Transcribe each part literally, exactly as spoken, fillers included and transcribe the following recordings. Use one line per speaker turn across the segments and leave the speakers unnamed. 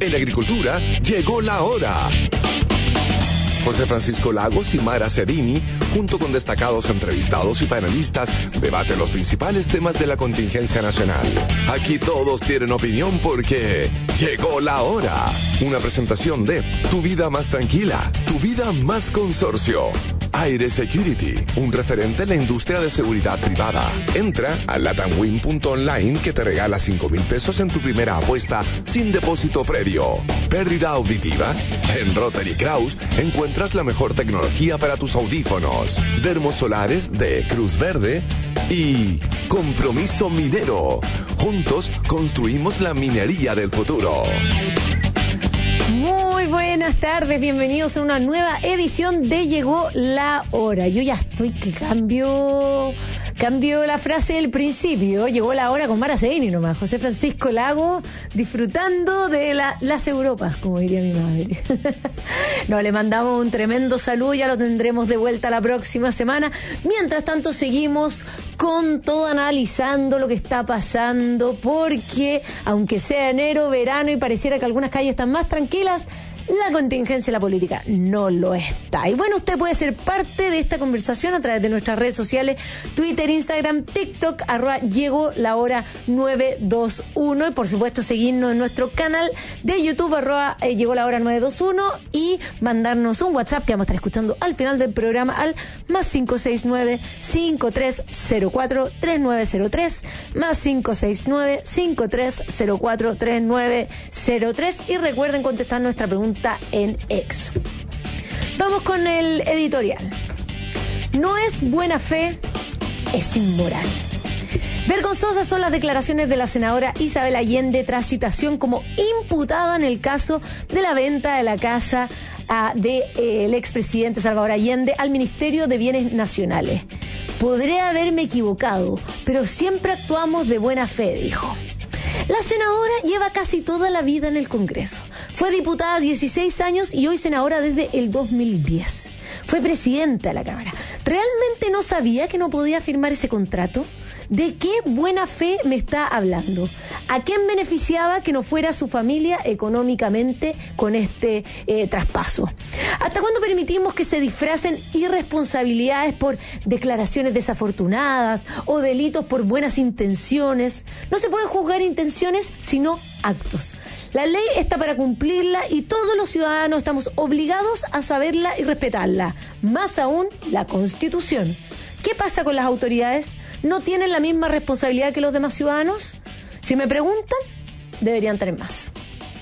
En agricultura, llegó la hora. José Francisco Lagos y Mara Cedini, junto con destacados entrevistados y panelistas, debaten los principales temas de la contingencia nacional. Aquí todos tienen opinión porque llegó la hora. Una presentación de Tu Vida Más Tranquila, Tu Vida Más Consorcio. Aire Security, un referente en la industria de seguridad privada. Entra a latamwin punto online que te regala cinco mil pesos en tu primera apuesta sin depósito previo. Pérdida auditiva. En Rotary Kraus encuentras la mejor tecnología para tus audífonos. Dermosolares de Cruz Verde y Compromiso Minero. Juntos construimos la minería del futuro.
Muy buenas tardes, bienvenidos a una nueva edición de Llegó la Hora. Yo ya estoy que cambio, cambio la frase del principio. Llegó la hora con Mara Cedini nomás. José Francisco Lago disfrutando de la, las Europas, como diría mi madre. No, le mandamos un tremendo saludo, ya lo tendremos de vuelta la próxima semana. Mientras tanto seguimos con todo analizando lo que está pasando, porque aunque sea enero, verano y pareciera que algunas calles están más tranquilas, la contingencia en la política no lo está. Y bueno, usted puede ser parte de esta conversación a través de nuestras redes sociales, Twitter, Instagram, TikTok, arroba llegó la hora nueve dos uno, y por supuesto seguirnos en nuestro canal de YouTube, arroba eh, llegó la hora nueve dos uno, y mandarnos un WhatsApp que vamos a estar escuchando al final del programa al más cinco seis nueve, cinco tres cero cuatro, tres nueve cero tres, más cinco seis nueve, cinco tres cero cuatro, tres nueve cero tres, y recuerden contestar nuestra pregunta en X. Vamos con el editorial. No es buena fe, es inmoral. Vergonzosas son las declaraciones de la senadora Isabel Allende tras citación como imputada en el caso de la venta de la casa uh, del de, eh, expresidente Salvador Allende al Ministerio de Bienes Nacionales. Podré haberme equivocado, pero siempre actuamos de buena fe, dijo. La senadora lleva casi toda la vida en el Congreso. Fue diputada dieciséis años y hoy senadora desde el dos mil diez. Fue presidenta de la Cámara. ¿Realmente no sabía que no podía firmar ese contrato? ¿De qué buena fe me está hablando? ¿A quién beneficiaba que no fuera su familia económicamente con este eh, traspaso? ¿Hasta cuándo permitimos que se disfracen irresponsabilidades por declaraciones desafortunadas o delitos por buenas intenciones? No se pueden juzgar intenciones, sino actos. La ley está para cumplirla y todos los ciudadanos estamos obligados a saberla y respetarla. Más aún, la Constitución. ¿Qué pasa con las autoridades? ¿No tienen la misma responsabilidad que los demás ciudadanos? Si me preguntan, deberían tener más.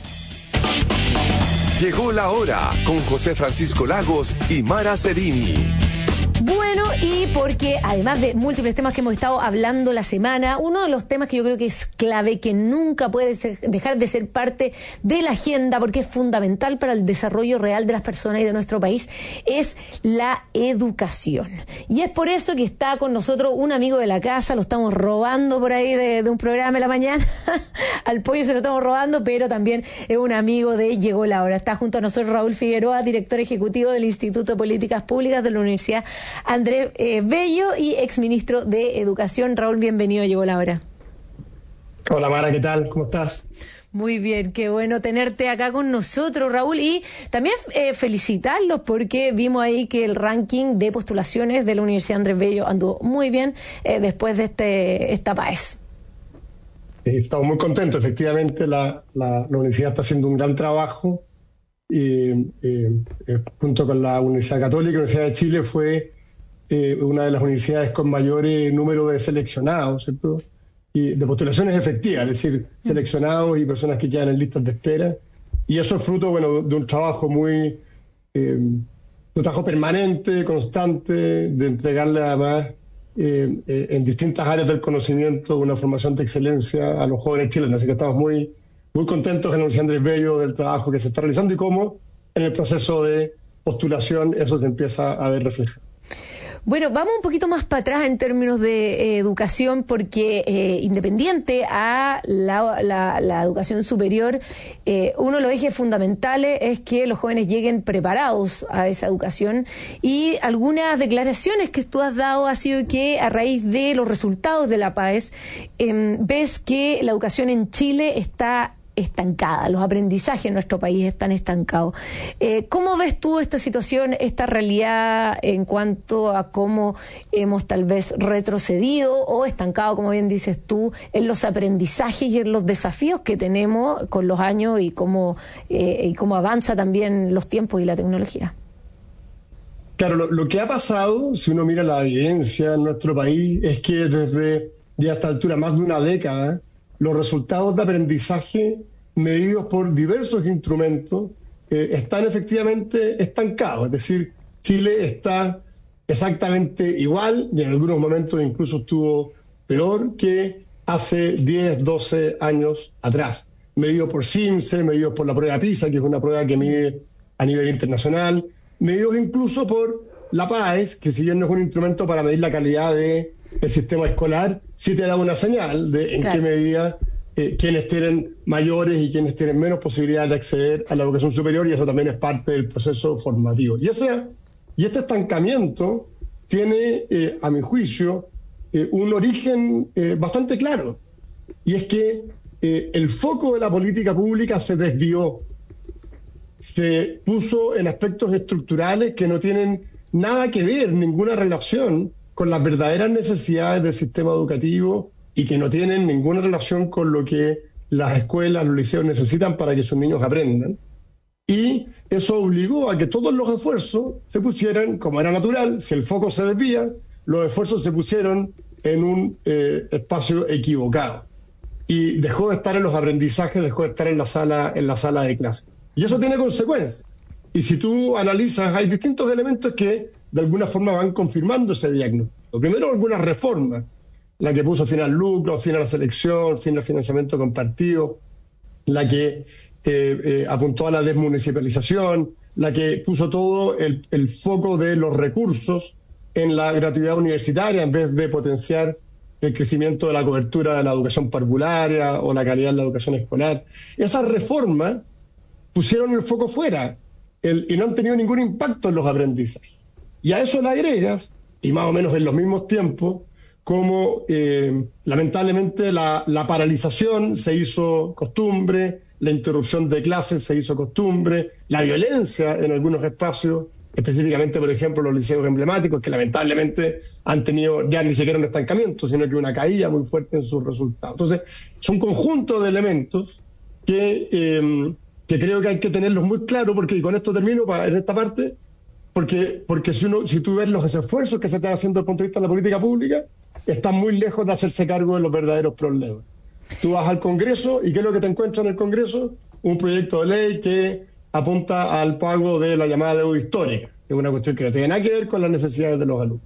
Llegó la hora con José Francisco Lagos y Mara Cedini.
Bueno, y porque además de múltiples temas que hemos estado hablando la semana, uno de los temas que yo creo que es clave, que nunca puede ser, dejar de ser parte de la agenda, porque es fundamental para el desarrollo real de las personas y de nuestro país, es la educación. Y es por eso que está con nosotros un amigo de la casa, lo estamos robando por ahí de, de un programa de la mañana, al pollo se lo estamos robando, pero también es un amigo de Llegó la Hora. Está junto a nosotros Raúl Figueroa, director ejecutivo del Instituto de Políticas Públicas de la Universidad Andrés eh, Bello y exministro de Educación. Raúl, bienvenido, Llegó la Hora.
Hola Mara, ¿qué tal? ¿Cómo estás?
Muy bien, qué bueno tenerte acá con nosotros, Raúl, y también eh, felicitarlos porque vimos ahí que el ranking de postulaciones de la Universidad Andrés Bello anduvo muy bien eh, después de este esta PAES.
Estamos muy contentos, efectivamente la, la, la universidad está haciendo un gran trabajo y eh, eh, junto con la Universidad Católica, la Universidad de Chile fue eh, una de las universidades con mayor eh, número de seleccionados, ¿cierto? Y de postulaciones efectivas, es decir, seleccionados y personas que quedan en listas de espera. Y eso es fruto, bueno, de un trabajo muy, eh, de un trabajo permanente, constante, de entregarle además eh, eh, en distintas áreas del conocimiento una formación de excelencia a los jóvenes chilenos. Así que estamos muy, muy contentos en la Universidad Andrés Bello del trabajo que se está realizando y cómo en el proceso de postulación eso se empieza a ver reflejado.
Bueno, vamos un poquito más para atrás en términos de eh, educación, porque eh, independiente a la, la, la educación superior, eh, uno de los ejes fundamentales es que los jóvenes lleguen preparados a esa educación, y algunas declaraciones que tú has dado ha sido que a raíz de los resultados de la PAES, eh, ves que la educación en Chile está estancada, los aprendizajes en nuestro país están estancados. Eh, ¿Cómo ves tú esta situación, esta realidad en cuanto a cómo hemos tal vez retrocedido o estancado, como bien dices tú, en los aprendizajes y en los desafíos que tenemos con los años y cómo, eh, y cómo avanza también los tiempos y la tecnología?
Claro, lo, lo que ha pasado, si uno mira la evidencia en nuestro país, es que desde ya a esta altura, más de una década, los resultados de aprendizaje medidos por diversos instrumentos eh, están efectivamente estancados. Es decir, Chile está exactamente igual y en algunos momentos incluso estuvo peor que hace diez, doce años atrás. Medido por CIMSE, medidos por la prueba PISA, que es una prueba que mide a nivel internacional, medidos incluso por la PAES, que si bien no es un instrumento para medir la calidad del sistema escolar, sí te da una señal de en claro. qué medida eh, quienes tienen mayores y quienes tienen menos posibilidades de acceder a la educación superior, y eso también es parte del proceso formativo. Y, ese, y este estancamiento tiene, eh, a mi juicio, eh, un origen eh, bastante claro, y es que eh, el foco de la política pública se desvió, se puso en aspectos estructurales que no tienen nada que ver, ninguna relación con las verdaderas necesidades del sistema educativo y que no tienen ninguna relación con lo que las escuelas, los liceos necesitan para que sus niños aprendan. Y eso obligó a que todos los esfuerzos se pusieran, como era natural, si el foco se desvía, los esfuerzos se pusieron en un eh, espacio equivocado. Y dejó de estar en los aprendizajes, dejó de estar en la sala, en la sala de clase. Y eso tiene consecuencias. Y si tú analizas, hay distintos elementos que de alguna forma van confirmando ese diagnóstico. Primero, algunas reformas, la que puso fin al lucro, fin a la selección, fin al financiamiento compartido, la que eh, eh, apuntó a la desmunicipalización, la que puso todo el, el foco de los recursos en la gratuidad universitaria en vez de potenciar el crecimiento de la cobertura de la educación parvularia o la calidad de la educación escolar. Esas reformas pusieron el foco fuera el, y no han tenido ningún impacto en los aprendizajes. Y a eso le agregas, y más o menos en los mismos tiempos, como eh, lamentablemente la, la paralización se hizo costumbre, la interrupción de clases se hizo costumbre, la violencia en algunos espacios, específicamente, por ejemplo, los liceos emblemáticos, que lamentablemente han tenido ya ni siquiera un estancamiento, sino que una caída muy fuerte en sus resultados. Entonces, son un conjunto de elementos que... Eh, que creo que hay que tenerlos muy claros, porque, y con esto termino para, en esta parte, porque, porque si, uno, si tú ves los esfuerzos que se están haciendo desde el punto de vista de la política pública, están muy lejos de hacerse cargo de los verdaderos problemas. Tú vas al Congreso, ¿y qué es lo que te encuentras en el Congreso? Un proyecto de ley que apunta al pago de la llamada deuda histórica, que es una cuestión que no tiene nada que ver con las necesidades de los alumnos.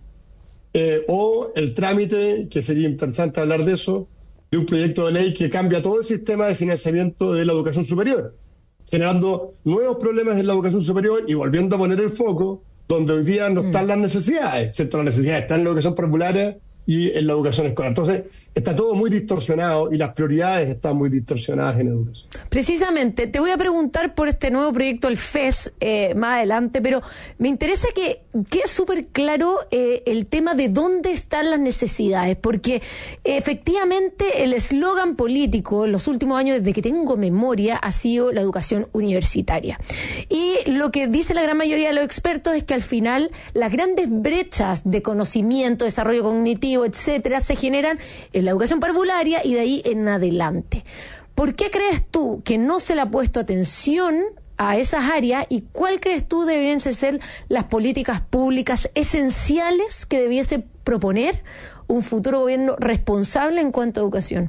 Eh, o el trámite, que sería interesante hablar de eso, de un proyecto de ley que cambia todo el sistema de financiamiento de la educación superior, generando nuevos problemas en la educación superior y volviendo a poner el foco donde hoy día no están mm. las necesidades, ¿cierto? Las necesidades están en la educación parvularia y en la educación escolar. Entonces, está todo muy distorsionado y las prioridades están muy distorsionadas en educación.
Precisamente, te voy a preguntar por este nuevo proyecto, el F E S, eh, más adelante, pero me interesa que quede súper claro eh, el tema de dónde están las necesidades, porque eh, efectivamente el eslogan político en los últimos años, desde que tengo memoria, ha sido la educación universitaria. Y lo que dice la gran mayoría de los expertos es que al final las grandes brechas de conocimiento, desarrollo cognitivo, etcétera, se generan en la educación parvularia y de ahí en adelante. ¿Por qué crees tú que no se le ha puesto atención a esas áreas y cuál crees tú deberían ser las políticas públicas esenciales que debiese proponer un futuro gobierno responsable en cuanto a educación?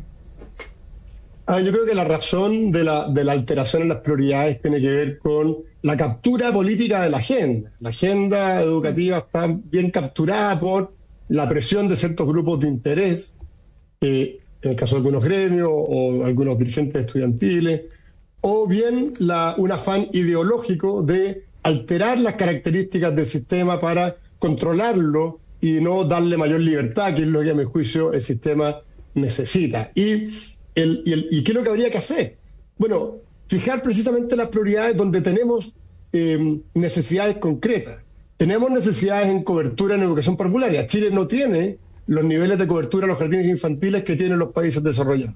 Ah, yo creo que la razón de la, de la alteración en las prioridades tiene que ver con la captura política de la agenda. La agenda educativa está bien capturada por la presión de ciertos grupos de interés, eh, en el caso de algunos gremios o algunos dirigentes estudiantiles, o bien la, un afán ideológico de alterar las características del sistema para controlarlo y no darle mayor libertad, que es lo que a mi juicio el sistema necesita. ¿Y, el, y, el, y qué es lo que habría que hacer? Bueno, fijar precisamente las prioridades donde tenemos eh, necesidades concretas. Tenemos necesidades en cobertura en educación parvularia. Chile no tiene los niveles de cobertura en los jardines infantiles que tienen los países desarrollados.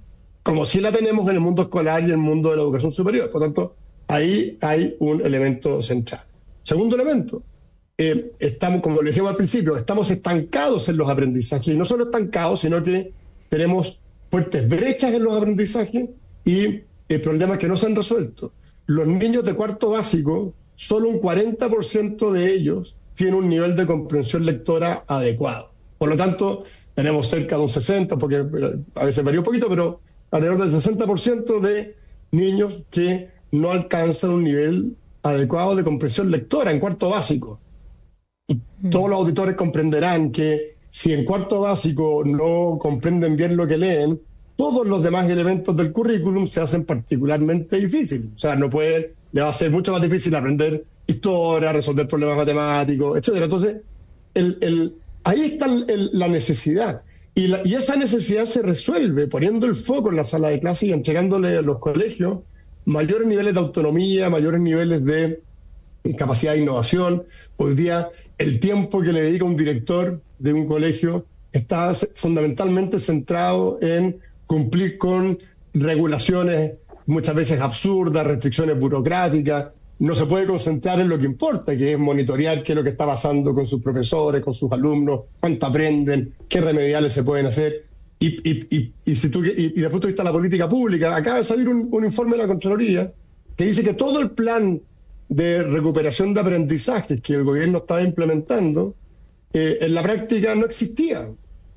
como sí la tenemos en el mundo escolar y en el mundo de la educación superior. Por lo tanto, ahí hay un elemento central. Segundo elemento, eh, estamos, como le decíamos al principio, estamos estancados en los aprendizajes, y no solo estancados, sino que tenemos fuertes brechas en los aprendizajes y eh, problemas que no se han resuelto. Los niños de cuarto básico, solo un cuarenta por ciento de ellos tiene un nivel de comprensión lectora adecuado. Por lo tanto, tenemos cerca de un sesenta por ciento, porque a veces varía un poquito, pero alrededor del sesenta por ciento de niños que no alcanzan un nivel adecuado de comprensión lectora en cuarto básico. Y todos los auditores comprenderán que si en cuarto básico no comprenden bien lo que leen, todos los demás elementos del currículum se hacen particularmente difíciles. O sea, no puede, le va a ser mucho más difícil aprender historia, resolver problemas matemáticos, etcétera. Entonces, el, el, ahí está el, la necesidad. Y, la, y esa necesidad se resuelve poniendo el foco en la sala de clase y entregándole a los colegios mayores niveles de autonomía, mayores niveles de capacidad de innovación. Hoy día, el tiempo que le dedica un director de un colegio está fundamentalmente centrado en cumplir con regulaciones muchas veces absurdas, restricciones burocráticas. No se puede concentrar en lo que importa, que es monitorear qué es lo que está pasando con sus profesores, con sus alumnos, cuánto aprenden, qué remediales se pueden hacer. Y, y, y, y, si tú, y, y desde el punto de vista de la política pública, acaba de salir un, un informe de la Contraloría que dice que todo el plan de recuperación de aprendizajes que el gobierno estaba implementando, eh, en la práctica no existía.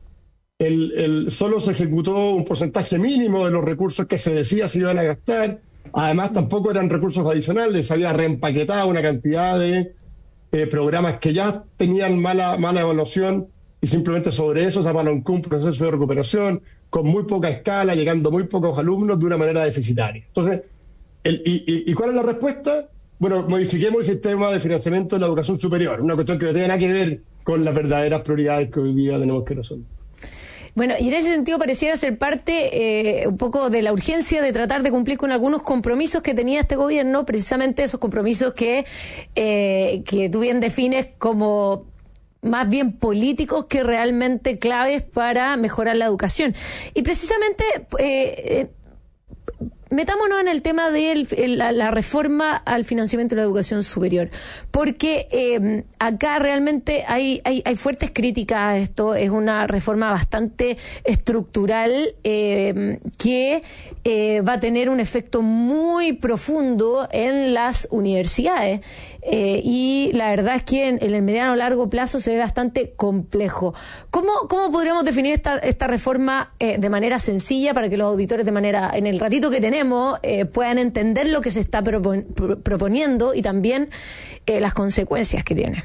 El, el, solo se ejecutó un porcentaje mínimo de los recursos que se decía se iban a gastar. Además, tampoco eran recursos adicionales, se había reempaquetado una cantidad de eh, programas que ya tenían mala, mala evaluación, y simplemente sobre eso se apalancó un proceso de recuperación con muy poca escala, llegando muy pocos alumnos de una manera deficitaria. Entonces, el, y, y, ¿y cuál es la respuesta? Bueno, modifiquemos el sistema de financiamiento de la educación superior, una cuestión que no tiene nada que ver con las verdaderas prioridades que hoy día tenemos que resolver.
Bueno, y en ese sentido pareciera ser parte eh, un poco de la urgencia de tratar de cumplir con algunos compromisos que tenía este gobierno, precisamente esos compromisos que, eh, que tú bien defines como más bien políticos que realmente claves para mejorar la educación. Y precisamente eh, eh, metámonos en el tema de la, la reforma al financiamiento de la educación superior, porque eh, acá realmente hay, hay, hay fuertes críticas a esto. Es una reforma bastante estructural eh, que eh, va a tener un efecto muy profundo en las universidades. Eh, y la verdad es que en, en el mediano o largo plazo se ve bastante complejo. ¿Cómo, cómo podríamos definir esta, esta reforma eh, de manera sencilla para que los auditores de manera, en el ratito que tenemos, eh, puedan entender lo que se está propon, pro, proponiendo y también eh, las consecuencias que tiene?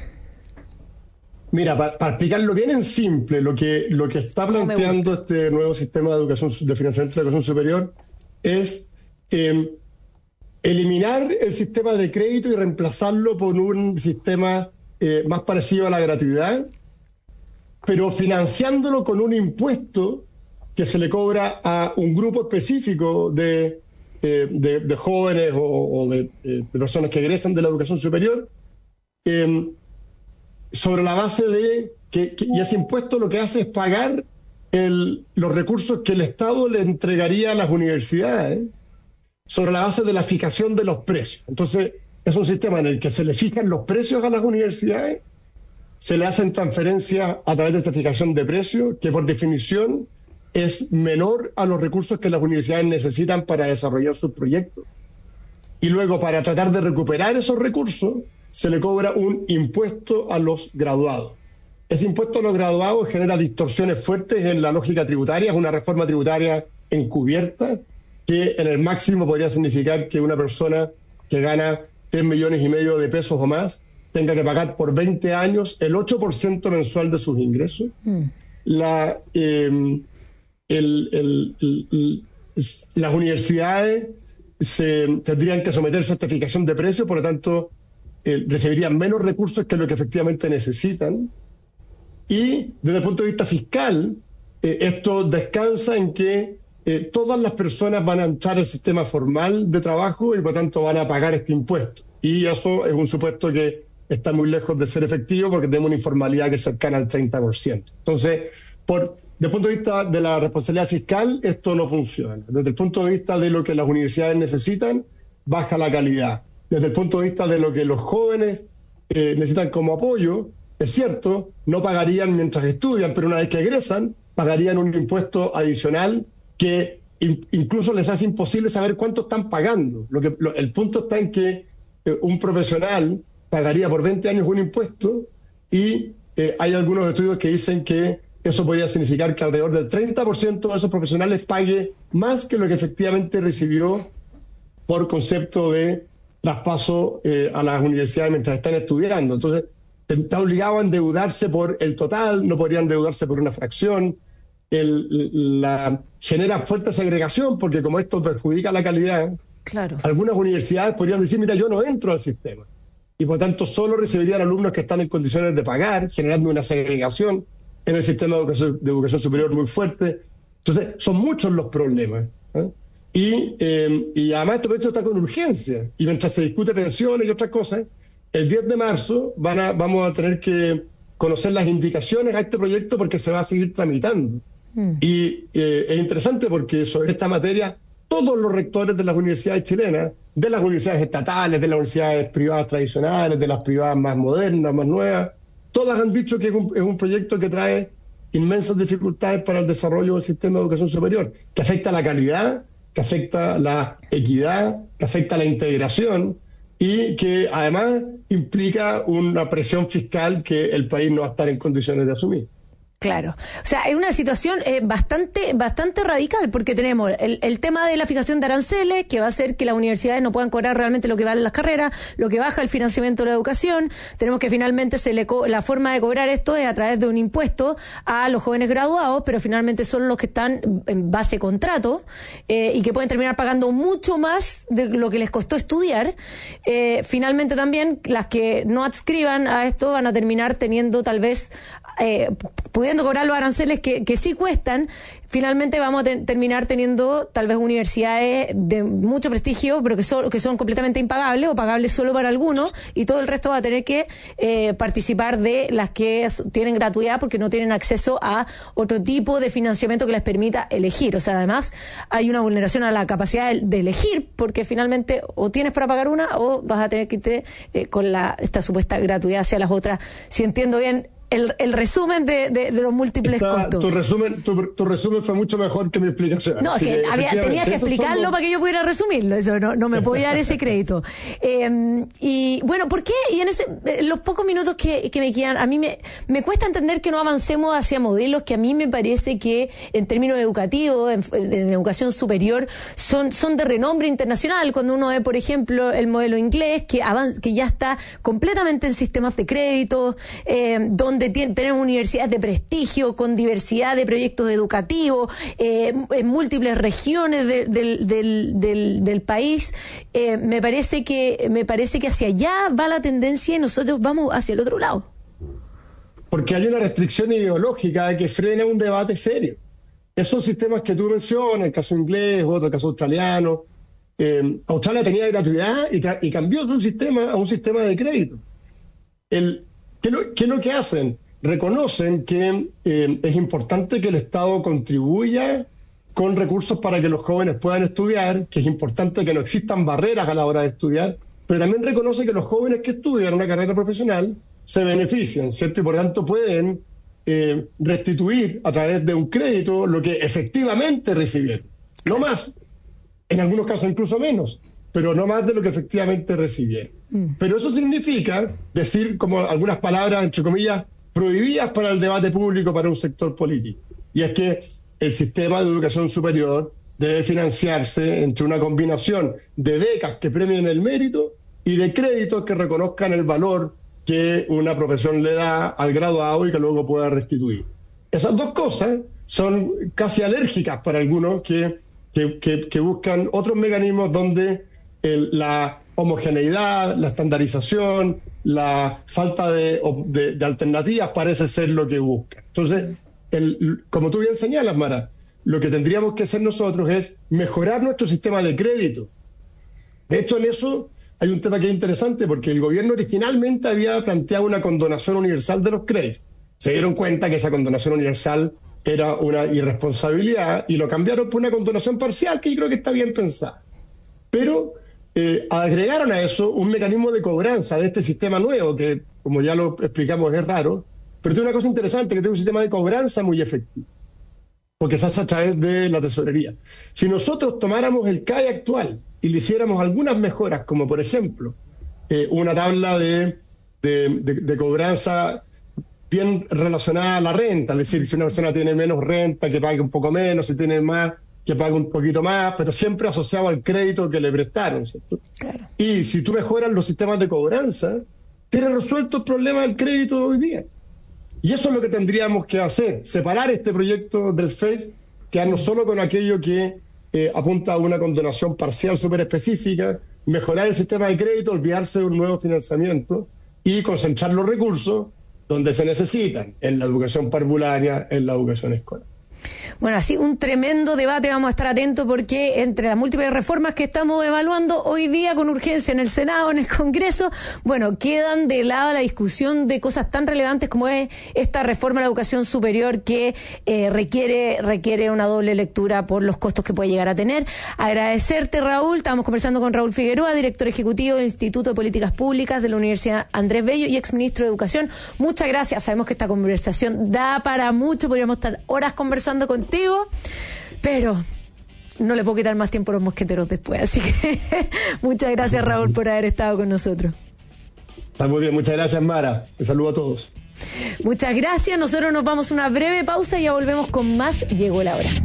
Mira, para, para explicarlo bien en simple, lo que, lo que está planteando este nuevo sistema de educación de financiamiento de la educación superior es eh, eliminar el sistema de crédito y reemplazarlo por un sistema eh, más parecido a la gratuidad, pero financiándolo con un impuesto que se le cobra a un grupo específico de, eh, de, de jóvenes o, o de, eh, de personas que egresan de la educación superior, eh, sobre la base de que, que y ese impuesto lo que hace es pagar el, los recursos que el Estado le entregaría a las universidades, ¿eh? sobre la base de la fijación de los precios. Entonces, es un sistema en el que se le fijan los precios a las universidades, se le hacen transferencias a través de esta fijación de precios, que por definición es menor a los recursos que las universidades necesitan para desarrollar sus proyectos. Y luego, para tratar de recuperar esos recursos, se le cobra un impuesto a los graduados. Ese impuesto a los graduados genera distorsiones fuertes en la lógica tributaria, es una reforma tributaria encubierta, que en el máximo podría significar que una persona que gana tres millones y medio de pesos o más tenga que pagar por veinte años el ocho por ciento mensual de sus ingresos. Mm. La, eh, el, el, el, el, las universidades se, tendrían que someterse a esta fijación de precios, por lo tanto, eh, recibirían menos recursos que lo que efectivamente necesitan. Y desde el punto de vista fiscal, eh, esto descansa en que Eh, todas las personas van a entrar al sistema formal de trabajo y por tanto van a pagar este impuesto. Y eso es un supuesto que está muy lejos de ser efectivo porque tenemos una informalidad que es cercana al treinta por ciento. Entonces, por, el punto de vista de la responsabilidad fiscal, esto no funciona. Desde el punto de vista de lo que las universidades necesitan, baja la calidad. Desde el punto de vista de lo que los jóvenes eh, necesitan como apoyo, es cierto, no pagarían mientras estudian, pero una vez que egresan, pagarían un impuesto adicional que in, incluso les hace imposible saber cuánto están pagando. Lo que, lo, el punto está en que eh, un profesional pagaría por veinte años un impuesto y eh, hay algunos estudios que dicen que eso podría significar que alrededor del treinta por ciento de esos profesionales pague más que lo que efectivamente recibió por concepto de traspaso eh, a las universidades mientras están estudiando. Entonces, está obligado a endeudarse por el total, no podrían endeudarse por una fracción. El, la, genera fuerte segregación porque como esto perjudica la calidad,
claro. Algunas
universidades podrían decir, mira, yo no entro al sistema. Y por tanto solo recibirían alumnos que están en condiciones de pagar, generando una segregación en el sistema de educación, de educación superior muy fuerte. Entonces, son muchos los problemas. ¿eh? Y, eh, y además este proyecto está con urgencia. Y mientras se discute pensiones y otras cosas, el diez de marzo van a, vamos a tener que conocer las indicaciones a este proyecto porque se va a seguir tramitando. Mm. Y eh, es interesante porque sobre esta materia todos los rectores de las universidades chilenas, de las universidades estatales, de las universidades privadas tradicionales, de las privadas más modernas, más nuevas, todas han dicho que es un, es un proyecto que trae inmensas dificultades para el desarrollo del sistema de educación superior, que afecta la calidad, que afecta la equidad, que afecta la integración y que además implica una presión fiscal que el país no va a estar en condiciones de asumir.
Claro. O sea, es una situación eh, bastante bastante radical porque tenemos el, el tema de la fijación de aranceles que va a hacer que las universidades no puedan cobrar realmente lo que valen las carreras, lo que baja el financiamiento de la educación. Tenemos que finalmente se le co- la forma de cobrar esto es a través de un impuesto a los jóvenes graduados, pero finalmente son los que están en base contrato eh, y que pueden terminar pagando mucho más de lo que les costó estudiar. Eh, finalmente también las que no adscriban a esto van a terminar teniendo tal vez eh, pudiendo cobrar los aranceles que, que sí cuestan. Finalmente vamos a te- terminar teniendo tal vez universidades de mucho prestigio, pero que son, que son completamente impagables o pagables solo para algunos, y todo el resto va a tener que eh, participar de las que tienen gratuidad porque no tienen acceso a otro tipo de financiamiento que les permita elegir. O sea, además hay una vulneración a la capacidad de, de elegir, porque finalmente o tienes para pagar una o vas a tener que irte eh, con la esta supuesta gratuidad hacia las otras. Si entiendo bien El, el resumen de, de, de los múltiples
Está,
costos.
Tu resumen, tu, tu resumen fue mucho mejor que mi explicación.
No, es que, que había, tenías que explicarlo los... para que yo pudiera resumirlo. Eso no, no me puedo dar ese crédito. Eh, y bueno, ¿por qué? Y en ese, en los pocos minutos que, que me quedan, a mí me, me cuesta entender que no avancemos hacia modelos que a mí me parece que en términos educativos, en, en educación superior, son, son de renombre internacional. Cuando uno ve, por ejemplo, el modelo inglés, que, avanza, que ya está completamente en sistemas de crédito, eh, donde donde tiene, tenemos universidades de prestigio, con diversidad de proyectos educativos, eh, en múltiples regiones de, de, del, del, del país. Eh, me parece que, me parece que hacia allá va la tendencia y nosotros vamos hacia el otro lado.
Porque hay una restricción ideológica que frena un debate serio. Esos sistemas que tú mencionas, el caso inglés, otro el caso australiano, eh, Australia tenía gratuidad y, tra- y cambió su sistema a un sistema de crédito. El ¿Qué, lo, ¿Qué es lo que hacen? Reconocen que eh, es importante que el Estado contribuya con recursos para que los jóvenes puedan estudiar, que es importante que no existan barreras a la hora de estudiar, pero también reconoce que los jóvenes que estudian una carrera profesional se benefician, ¿cierto? Y por tanto pueden eh, restituir a través de un crédito lo que efectivamente recibieron. No más, en algunos casos incluso menos, pero no más de lo que efectivamente recibieron. Mm. Pero eso significa decir como algunas palabras, entre comillas, prohibidas para el debate público, para un sector político. Y es que el sistema de educación superior debe financiarse entre una combinación de becas que premien el mérito y de créditos que reconozcan el valor que una profesión le da al graduado y que luego pueda restituir. Esas dos cosas son casi alérgicas para algunos que, que, que, que buscan otros mecanismos donde el, la homogeneidad, la estandarización, la falta de, de, de alternativas parece ser lo que buscan. Entonces, el, como tú bien señalas, Mara, lo que tendríamos que hacer nosotros es mejorar nuestro sistema de crédito. De hecho, en eso hay un tema que es interesante, porque el gobierno originalmente había planteado una condonación universal de los créditos. Se dieron cuenta que esa condonación universal era una irresponsabilidad y lo cambiaron por una condonación parcial que yo creo que está bien pensada. Pero eh, agregaron a eso un mecanismo de cobranza de este sistema nuevo, que como ya lo explicamos es raro, pero tiene una cosa interesante, que tiene un sistema de cobranza muy efectivo, porque se hace a través de la tesorería. Si nosotros tomáramos el C A E actual y le hiciéramos algunas mejoras, como por ejemplo eh, una tabla de, de, de, de cobranza bien relacionada a la renta, es decir, si una persona tiene menos renta, que pague un poco menos, si tiene más, que pague un poquito más, pero siempre asociado al crédito que le prestaron, ¿cierto? Claro. Y si tú mejoras los sistemas de cobranza, tienes resuelto el problema del crédito de hoy día. Y eso es lo que tendríamos que hacer, separar este proyecto del F E S, quedarnos solo con aquello que eh, apunta a una condonación parcial súper específica, mejorar el sistema de crédito, olvidarse de un nuevo financiamiento y concentrar los recursos donde se necesitan, en la educación parvularia, en la educación escolar.
Bueno, así un tremendo debate, vamos a estar atentos porque entre las múltiples reformas que estamos evaluando hoy día con urgencia en el Senado, en el Congreso, bueno, quedan de lado la discusión de cosas tan relevantes como es esta reforma a la educación superior que eh, requiere requiere una doble lectura por los costos que puede llegar a tener. Agradecerte, Raúl. Estábamos conversando con Raúl Figueroa, director ejecutivo del Instituto de Políticas Públicas de la Universidad Andrés Bello y exministro de Educación. Muchas gracias. Sabemos que esta conversación da para mucho, podríamos estar horas conversando contigo, pero no le puedo quitar más tiempo a los mosqueteros después, así que muchas gracias, Raúl, por haber estado con nosotros.
Está muy bien, muchas gracias, Mara. Un saludo a todos.
Muchas gracias, nosotros nos vamos a una breve pausa y ya volvemos con más Llegó la Hora.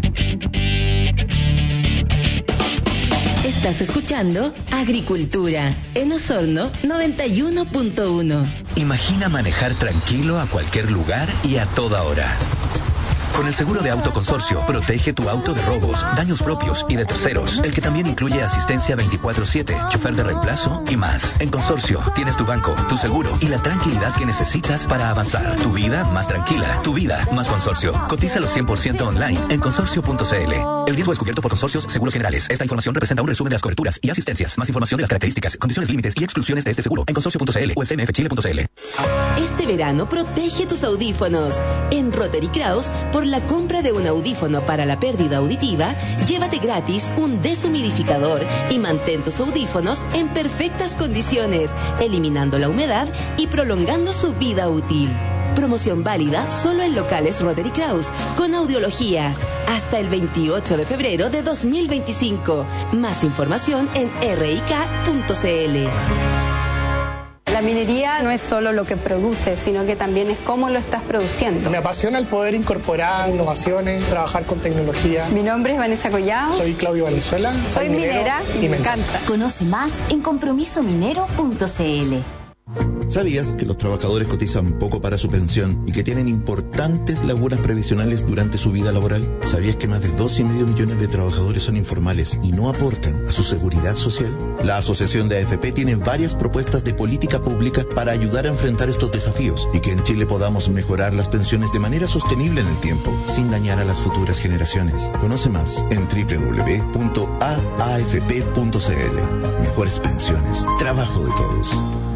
Estás escuchando Agricultura en Osorno noventa y uno punto uno.
Imagina manejar tranquilo a cualquier lugar y a toda hora. Con el seguro de auto Consorcio, protege tu auto de robos, daños propios y de terceros, el que también incluye asistencia veinticuatro siete, chofer de reemplazo y más. En Consorcio tienes tu banco, tu seguro y la tranquilidad que necesitas para avanzar. Tu vida más tranquila, tu vida más Consorcio. Cotízalo cien por ciento online en consorcio punto c l. El riesgo es cubierto por Consorcios Seguros Generales. Esta información representa un resumen de las coberturas y asistencias. Más información de las características, condiciones, límites y exclusiones de este seguro en consorcio punto c l o s m f chile punto c l.
Este verano protege tus audífonos. En Rotary Kraus, por la compra de un audífono para la pérdida auditiva, llévate gratis un deshumidificador y mantén tus audífonos en perfectas condiciones, eliminando la humedad y prolongando su vida útil. Promoción válida solo en locales Rotary Kraus, con audiología, hasta el veintiocho de febrero de dos mil veinticinco. Más información en r i k punto c l.
La minería no es solo lo que produces, sino que también es cómo lo estás produciendo.
Me apasiona el poder incorporar innovaciones, trabajar con tecnología.
Mi nombre es Vanessa Collao.
Soy Claudio Valenzuela.
Soy, soy minera y, y me encanta.
Conoce más en compromiso minero punto c l.
¿Sabías que los trabajadores cotizan poco para su pensión y que tienen importantes lagunas previsionales durante su vida laboral? ¿Sabías que más de dos y medio millones de trabajadores son informales y no aportan a su seguridad social? La Asociación de A F P tiene varias propuestas de política pública para ayudar a enfrentar estos desafíos y que en Chile podamos mejorar las pensiones de manera sostenible en el tiempo, sin dañar a las futuras generaciones. Conoce más en doble u doble u doble u punto a a f p punto c l. Mejores pensiones, trabajo de todos.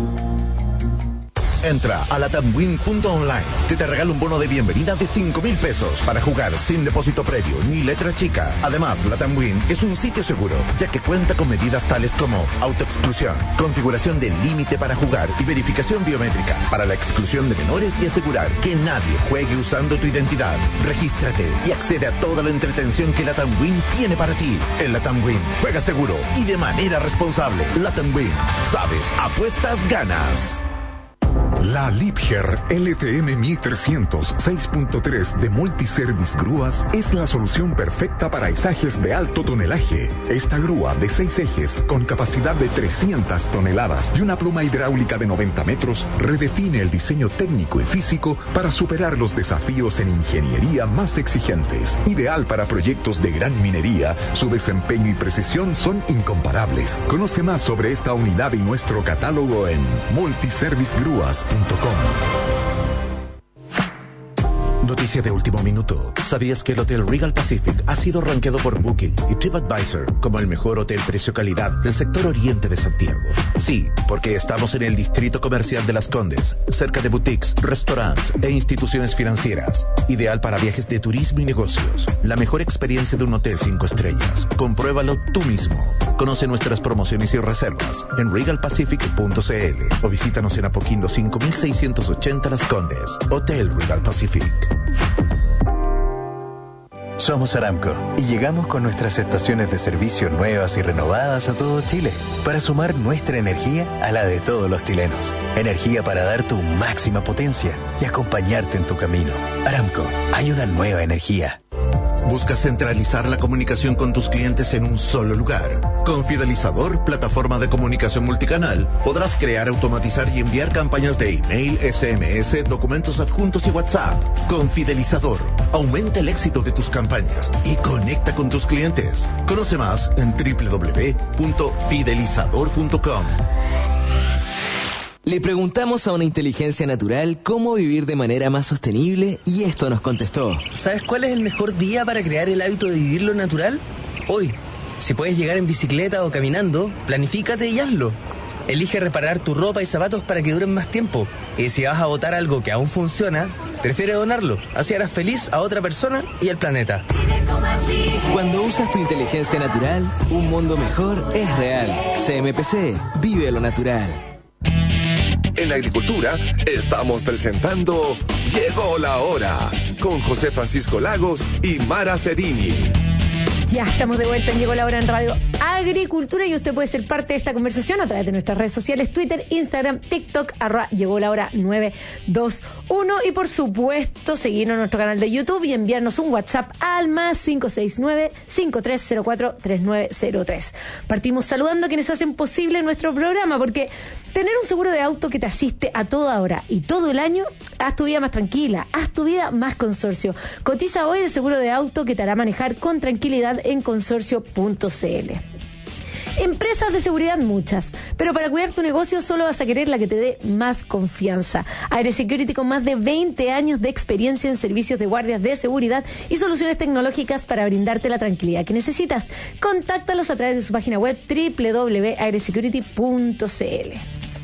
Entra a latamwin punto online, que te regala un bono de bienvenida de cinco mil pesos para jugar sin depósito previo ni letra chica. Además, Latamwin es un sitio seguro, ya que cuenta con medidas tales como autoexclusión, configuración del límite para jugar y verificación biométrica para la exclusión de menores y asegurar que nadie juegue usando tu identidad. Regístrate y accede a toda la entretención que Latamwin tiene para ti. En Latamwin, juega seguro y de manera responsable. Latamwin, sabes, apuestas, ganas.
La Liebherr L T M mil trescientos seis punto tres de Multiservice Grúas es la solución perfecta para izajes de alto tonelaje. Esta grúa de seis ejes con capacidad de trescientas toneladas y una pluma hidráulica de noventa metros redefine el diseño técnico y físico para superar los desafíos en ingeniería más exigentes. Ideal para proyectos de gran minería, su desempeño y precisión son incomparables. Conoce más sobre esta unidad y nuestro catálogo en multiservice grúas punto com.
Noticia de último minuto. ¿Sabías que el Hotel Regal Pacific ha sido rankeado por Booking y TripAdvisor como el mejor hotel precio-calidad del sector oriente de Santiago? Sí, porque estamos en el distrito comercial de Las Condes, cerca de boutiques, restaurantes e instituciones financieras. Ideal para viajes de turismo y negocios. La mejor experiencia de un hotel cinco estrellas. Compruébalo tú mismo. Conoce nuestras promociones y reservas en regal pacific punto c l o visítanos en Apoquindo cinco mil seiscientos ochenta Las Condes. Hotel Regal Pacific.
Somos Aramco y llegamos con nuestras estaciones de servicio nuevas y renovadas a todo Chile para sumar nuestra energía a la de todos los chilenos. Energía para dar tu máxima potencia y acompañarte en tu camino. Aramco, hay una nueva energía.
¿Buscas centralizar la comunicación con tus clientes en un solo lugar? Con Fidelizador, plataforma de comunicación multicanal, podrás crear, automatizar y enviar campañas de email, S M S, documentos adjuntos y WhatsApp. Con Fidelizador, aumenta el éxito de tus campañas y conecta con tus clientes. Conoce más en doble u doble u doble u punto fidelizador punto com.
Le preguntamos a una inteligencia natural cómo vivir de manera más sostenible y esto nos contestó.
¿Sabes cuál es el mejor día para crear el hábito de vivir lo natural? Hoy. Si puedes llegar en bicicleta o caminando, planifícate y hazlo. Elige reparar tu ropa y zapatos para que duren más tiempo. Y si vas a botar algo que aún funciona, prefiere donarlo. Así harás feliz a otra persona y al planeta.
Cuando usas tu inteligencia natural, un mundo mejor es real. C M P C, vive lo natural.
En la agricultura estamos presentando Llegó la Hora con José Francisco Lagos y Mara Cedini.
Ya estamos de vuelta en Llegó la Hora en Radio Agricultura y usted puede ser parte de esta conversación a través de nuestras redes sociales, Twitter, Instagram, TikTok, arroba Llegó la Hora nueve dos uno y por supuesto seguirnos en nuestro canal de YouTube y enviarnos un WhatsApp al más cinco seis nueve, cinco tres cero cuatro, tres nueve cero tres. Partimos saludando a quienes hacen posible nuestro programa porque tener un seguro de auto que te asiste a toda hora y todo el año, haz tu vida más tranquila, haz tu vida más Consorcio. Cotiza hoy el seguro de auto que te hará manejar con tranquilidad en consorcio punto c l. Empresas de seguridad muchas, pero para cuidar tu negocio solo vas a querer la que te dé más confianza. Aire Security, con más de veinte años de experiencia en servicios de guardias de seguridad y soluciones tecnológicas para brindarte la tranquilidad que necesitas. Contáctalos a través de su página web doble u doble u doble u punto aire security punto c l.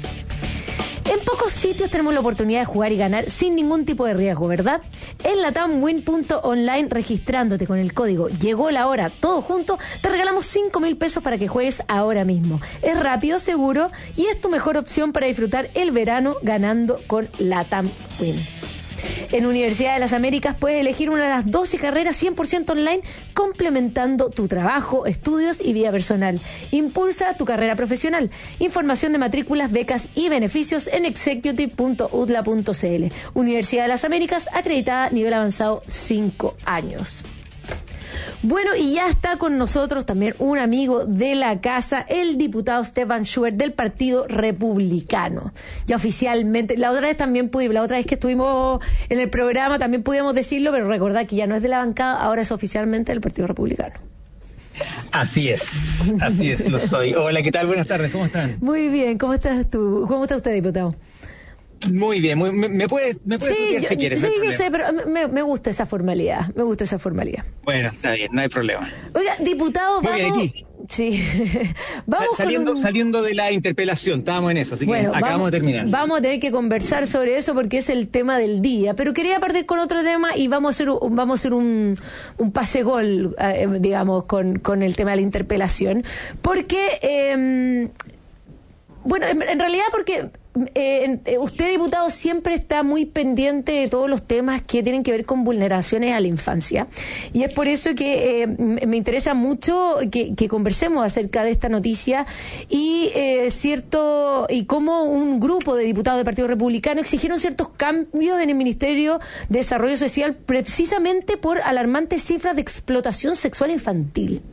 En pocos sitios tenemos la oportunidad de jugar y ganar sin ningún tipo de riesgo, ¿verdad? En latam win punto online, registrándote con el código Llegó la Hora, todo junto, te regalamos cinco mil pesos para que juegues ahora mismo. Es rápido, seguro y es tu mejor opción para disfrutar el verano ganando con Latam Win. En Universidad de las Américas puedes elegir una de las doce carreras cien por ciento online, complementando tu trabajo, estudios y vida personal. Impulsa tu carrera profesional. Información de matrículas, becas y beneficios en executive punto u d l a punto c l. Universidad de las Américas, acreditada nivel avanzado cinco años. Bueno, y ya está con nosotros también un amigo de la casa, el diputado Stefan Schubert del Partido Republicano. Ya oficialmente, la otra vez también pudimos, la otra vez que estuvimos en el programa también pudimos decirlo, pero recordad que ya no es de la bancada, ahora es oficialmente del Partido Republicano.
Así es, así es, lo soy. Hola, ¿qué tal? Buenas tardes, ¿cómo están?
Muy bien, ¿cómo estás tú? ¿Cómo está usted, diputado?
Muy bien, muy, me, me puede, me puede
sí,
tutear si quieres.
Sí,
no
yo sé, pero me, me gusta esa formalidad, me gusta esa formalidad.
Bueno, está bien, no hay problema.
Oiga, diputado,
muy
vamos...
bien, aquí.
Sí, vamos
Sa saliendo,
un...
saliendo de la interpelación, estábamos en eso, así
bueno,
que acabamos
vamos,
de terminar.
Vamos a tener que conversar sobre eso porque es el tema del día, pero quería partir con otro tema y vamos a hacer un, vamos a hacer un, un pase gol, eh, digamos, con, con el tema de la interpelación, porque, eh, bueno, en, en realidad porque... Eh, usted, diputado, siempre está muy pendiente de todos los temas que tienen que ver con vulneraciones a la infancia y es por eso que eh, me interesa mucho que, que conversemos acerca de esta noticia y eh, cierto y cómo un grupo de diputados del Partido Republicano exigieron ciertos cambios en el Ministerio de Desarrollo Social precisamente por alarmantes cifras de explotación sexual infantil.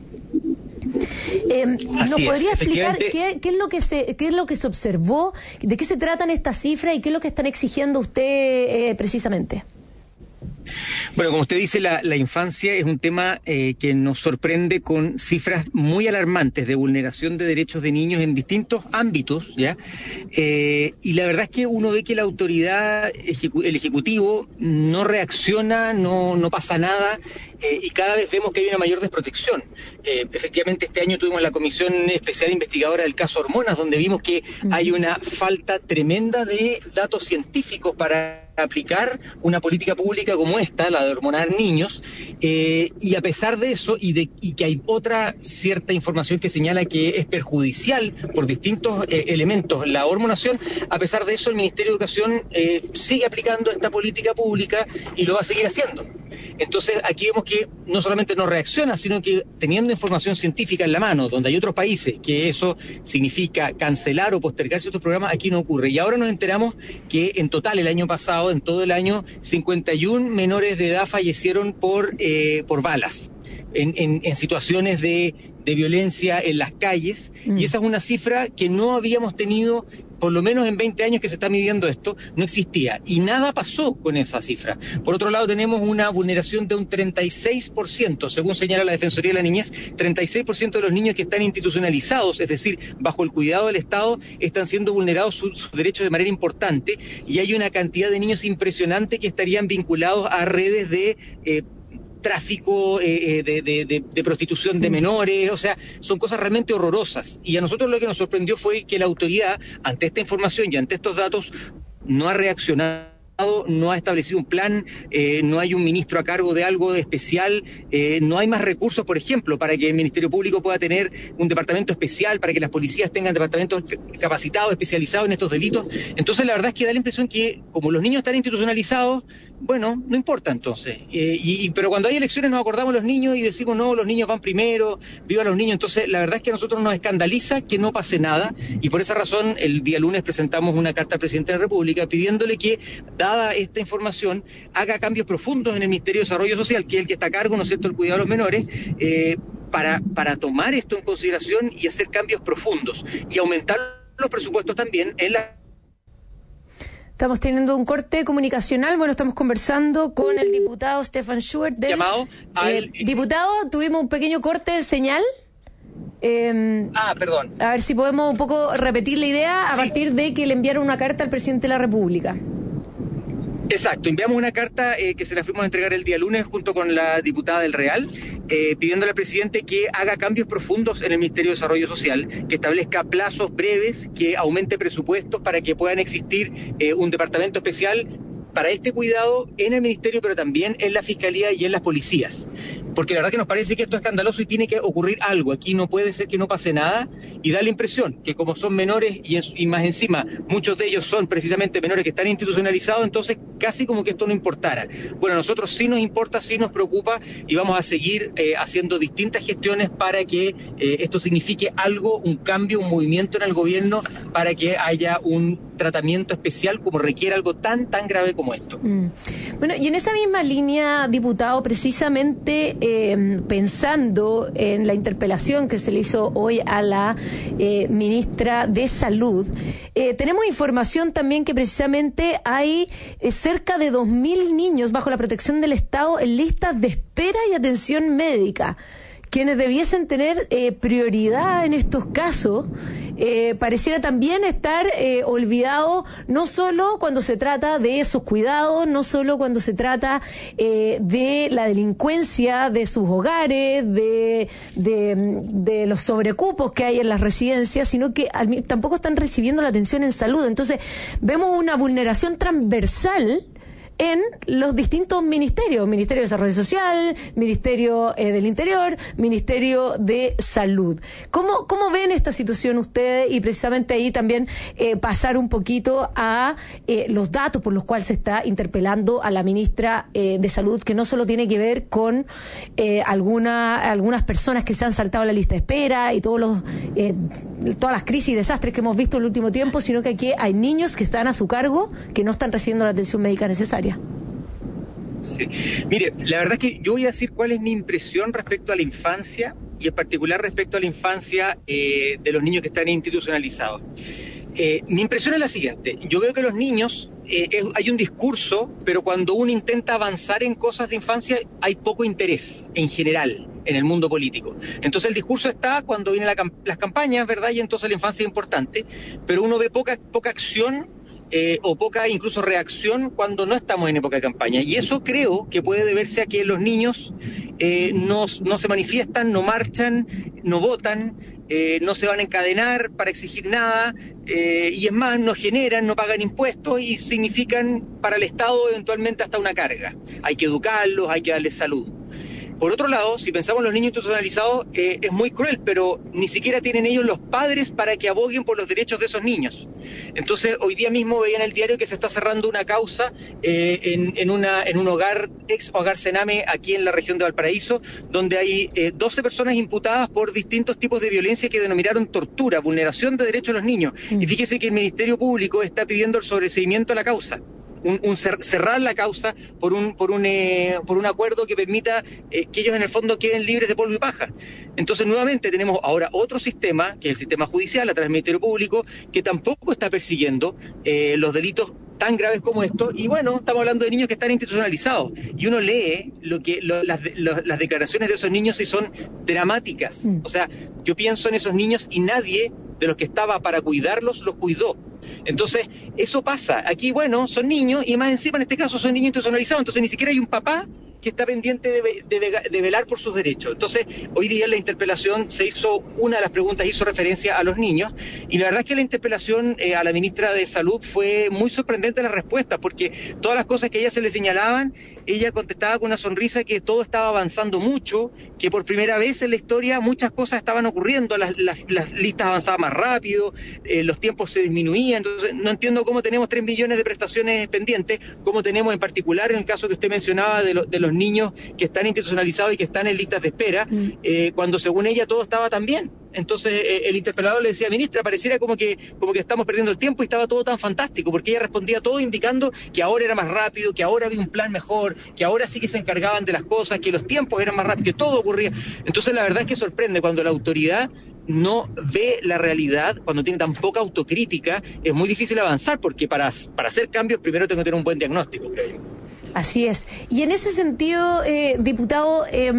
Eh, ¿Nos podría explicar qué, qué es lo que se qué es lo que se observó, de qué se tratan estas cifras y qué es lo que están exigiendo usted eh, precisamente?
Bueno, como usted dice, la, la infancia es un tema eh, que nos sorprende con cifras muy alarmantes de vulneración de derechos de niños en distintos ámbitos, ¿ya? Eh, y la verdad es que uno ve que la autoridad, ejecu- el Ejecutivo, no reacciona, no, no pasa nada, eh, y cada vez vemos que hay una mayor desprotección. Eh, efectivamente, este año tuvimos la Comisión Especial Investigadora del caso Hormonas, donde vimos que hay una falta tremenda de datos científicos para aplicar una política pública como esta, la de hormonar niños, eh, y a pesar de eso, y, de, y que hay otra cierta información que señala que es perjudicial por distintos eh, elementos la hormonación, a pesar de eso el Ministerio de Educación eh, sigue aplicando esta política pública y lo va a seguir haciendo. Entonces aquí vemos que no solamente no reacciona, sino que teniendo información científica en la mano, donde hay otros países que eso significa cancelar o postergar ciertos programas, aquí no ocurre. Y ahora nos enteramos que en total el año pasado, en todo el año, cincuenta y uno menores de edad fallecieron por, eh, por balas. En, en, en situaciones de, de violencia en las calles, mm. y esa es una cifra que no habíamos tenido, por lo menos en veinte años que se está midiendo esto, no existía, y nada pasó con esa cifra. Por otro lado, tenemos una vulneración de un treinta y seis por ciento, según señala la Defensoría de la Niñez, treinta y seis por ciento de los niños que están institucionalizados, es decir, bajo el cuidado del Estado, están siendo vulnerados sus, sus derechos de manera importante, y hay una cantidad de niños impresionante que estarían vinculados a redes de eh, tráfico, eh, de, de, de, de prostitución de menores, o sea, son cosas realmente horrorosas. Y a nosotros lo que nos sorprendió fue que la autoridad, ante esta información y ante estos datos, no ha reaccionado, no ha establecido un plan, eh, no hay un ministro a cargo de algo especial, eh, no hay más recursos, por ejemplo, para que el Ministerio Público pueda tener un departamento especial, para que las policías tengan departamentos capacitados, especializados en estos delitos. Entonces la verdad es que da la impresión que como los niños están institucionalizados, bueno, no importa entonces. Eh, y, y, pero cuando hay elecciones nos acordamos los niños y decimos, no, los niños van primero, viva los niños. Entonces la verdad es que a nosotros nos escandaliza que no pase nada, y por esa razón el día lunes presentamos una carta al presidente de la República pidiéndole que, dada esta información, haga cambios profundos en el Ministerio de Desarrollo Social, que es el que está a cargo, ¿no es cierto?, del cuidado de los menores, eh, para, para tomar esto en consideración y hacer cambios profundos y aumentar los presupuestos también en la...
Estamos teniendo un corte comunicacional. Bueno, estamos conversando con el diputado Stefan Schubert. Del,
Llamado al...
Eh, diputado, tuvimos un pequeño corte de señal. Eh,
ah, perdón.
A ver si podemos un poco repetir la idea a sí. partir de que le enviaron una carta al presidente de la República.
Exacto, enviamos una carta eh, que se la fuimos a entregar el día lunes junto con la diputada del Real, eh, pidiéndole al presidente que haga cambios profundos en el Ministerio de Desarrollo Social, que establezca plazos breves, que aumente presupuestos para que puedan existir eh, un departamento especial para este cuidado en el Ministerio, pero también en la Fiscalía y en las policías. Porque la verdad que nos parece que esto es escandaloso y tiene que ocurrir algo. Aquí no puede ser que no pase nada, y da la impresión que como son menores y, en, y más encima muchos de ellos son precisamente menores que están institucionalizados, entonces casi como que esto no importara. Bueno, a nosotros sí nos importa, sí nos preocupa, y vamos a seguir eh, haciendo distintas gestiones para que eh, esto signifique algo, un cambio, un movimiento en el gobierno, para que haya un tratamiento especial como requiere algo tan, tan grave como esto.
Mm. Bueno, y en esa misma línea, diputado, precisamente eh, pensando en la interpelación que se le hizo hoy a la eh, ministra de Salud, eh, tenemos información también que precisamente hay eh, cerca de dos mil niños bajo la protección del Estado en listas de espera y atención médica, quienes debiesen tener eh, prioridad en estos casos. Eh, pareciera también estar eh, olvidado, no solo cuando se trata de esos cuidados, no solo cuando se trata eh, de la delincuencia de sus hogares, de, de, de los sobrecupos que hay en las residencias, sino que al, tampoco están recibiendo la atención en salud. Entonces vemos una vulneración transversal en los distintos ministerios, Ministerio de Desarrollo Social, Ministerio eh, del Interior, Ministerio de Salud. ¿Cómo, cómo ven esta situación ustedes? Y precisamente ahí también eh, pasar un poquito a eh, los datos por los cuales se está interpelando a la ministra eh, de Salud, que no solo tiene que ver con eh, alguna, algunas personas que se han saltado la lista de espera y todos los eh, todas las crisis y desastres que hemos visto en el último tiempo, sino que aquí hay niños que están a su cargo que no están recibiendo la atención médica necesaria.
Sí. Mire, la verdad es que yo voy a decir cuál es mi impresión respecto a la infancia, y en particular respecto a la infancia eh, de los niños que están institucionalizados. Eh, mi impresión es la siguiente. Yo veo que los niños, eh, es, hay un discurso, pero cuando uno intenta avanzar en cosas de infancia hay poco interés en general en el mundo político. Entonces el discurso está cuando vienen la, las campañas, ¿verdad? Y entonces la infancia es importante, pero uno ve poca, poca acción eh, o poca incluso reacción cuando no estamos en época de campaña. Y eso creo que puede deberse a que los niños eh, no, no se manifiestan, no marchan, no votan, eh, no se van a encadenar para exigir nada, eh, y es más, no generan, no pagan impuestos y significan para el Estado eventualmente hasta una carga. Hay que educarlos, hay que darles salud. Por otro lado, si pensamos en los niños institucionalizados, eh, es muy cruel, pero ni siquiera tienen ellos los padres para que aboguen por los derechos de esos niños. Entonces, hoy día mismo veía en el diario que se está cerrando una causa eh, en, en, una, en un hogar, ex hogar Sename, aquí en la región de Valparaíso, donde hay eh, doce personas imputadas por distintos tipos de violencia que denominaron tortura, vulneración de derechos de los niños. Mm. Y fíjese que el Ministerio Público está pidiendo el sobreseimiento a la causa. Un, un cer cerrar la causa por un por un eh, por un acuerdo que permita eh, que ellos en el fondo queden libres de polvo y paja. Entonces nuevamente tenemos ahora otro sistema, que es el sistema judicial a través del Ministerio Público, que tampoco está persiguiendo eh, los delitos tan graves como esto. Y bueno, estamos hablando de niños que están institucionalizados y uno lee lo que lo, las, lo, las declaraciones de esos niños y son dramáticas. O sea, yo pienso en esos niños y nadie de los que estaba para cuidarlos los cuidó. Entonces, eso pasa. Aquí, bueno, son niños y más encima en este caso son niños institucionalizados, entonces ni siquiera hay un papá que está pendiente de, de, de velar por sus derechos. Entonces, hoy día en la interpelación se hizo, una de las preguntas hizo referencia a los niños, y la verdad es que la interpelación eh, a la ministra de Salud fue muy sorprendente la respuesta, porque todas las cosas que a ella se le señalaban, ella contestaba con una sonrisa que todo estaba avanzando mucho, que por primera vez en la historia muchas cosas estaban ocurriendo, las, las, las listas avanzaban más rápido, eh, los tiempos se disminuían. Entonces, no entiendo cómo tenemos tres millones de prestaciones pendientes, cómo tenemos en particular en el caso que usted mencionaba de, lo, de los niños que están institucionalizados y que están en listas de espera, mm. eh, cuando según ella todo estaba tan bien. Entonces eh, el interpelador le decía, ministra, pareciera como que como que estamos perdiendo el tiempo y estaba todo tan fantástico, porque ella respondía todo indicando que ahora era más rápido, que ahora había un plan mejor, que ahora sí que se encargaban de las cosas, que los tiempos eran más rápidos, que todo ocurría. Entonces la verdad es que sorprende cuando la autoridad no ve la realidad, cuando tiene tan poca autocrítica, es muy difícil avanzar, porque para, para hacer cambios primero tengo que tener un buen diagnóstico, creo yo.
Así es. Y en ese sentido, eh, diputado, eh,